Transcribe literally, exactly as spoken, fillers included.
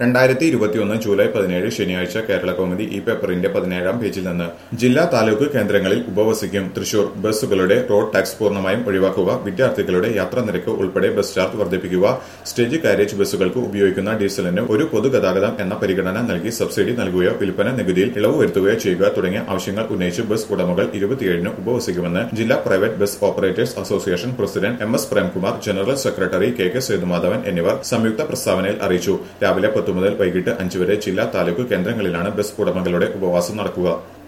രണ്ടായിരത്തി ഇരുപത്തിയൊന്ന് ജൂലൈ പതിനേഴ് ശനിയാഴ്ച കേരള കൗമുദി ഈ പേപ്പറിന്റെ പതിനേഴാം പേജിൽ നിന്ന് ജില്ലാ താലൂക്ക് കേന്ദ്രങ്ങളിൽ ഉപവസിക്കും തൃശൂർ. ബസ്സുകളുടെ റോഡ് ടാക്സ് പൂർണ്ണമായും ഒഴിവാക്കുക, വിദ്യാർത്ഥികളുടെ യാത്രാ നിരക്ക് ഉൾപ്പെടെ ബസ് ചാർജ് വർദ്ധിപ്പിക്കുക, സ്റ്റേജ് കാരേജ് ബസ്സുകൾക്ക് ഉപയോഗിക്കുന്ന ഡീസലിന് ഒരു പൊതുഗതാഗതം എന്ന പരിഗണന നൽകി സബ്സിഡി നൽകുകയോ വിൽപ്പന നികുതിയിൽ ഇളവ് വരുത്തുകയോ ചെയ്യുക തുടങ്ങിയ ആവശ്യങ്ങൾ ഉന്നയിച്ച് ബസ് ഉടമകൾ ഇരുപത്തിയേഴിന് ഉപവസിക്കുമെന്ന് ജില്ലാ private bus operators association president M S Premkumar, general secretary K K Sethumadhavan എന്നിവർ സംയുക്ത പ്രസ്താവനയിൽ അറിയിച്ചു. രാവിലെ പത്ത് മുതൽ വൈകിട്ട് അഞ്ച് വരെ ജില്ലാ താലൂക്ക് കേന്ദ്രങ്ങളിലാണ് ബസ് ഉടമകളുടെ ഉപവാസം നടക്കുക.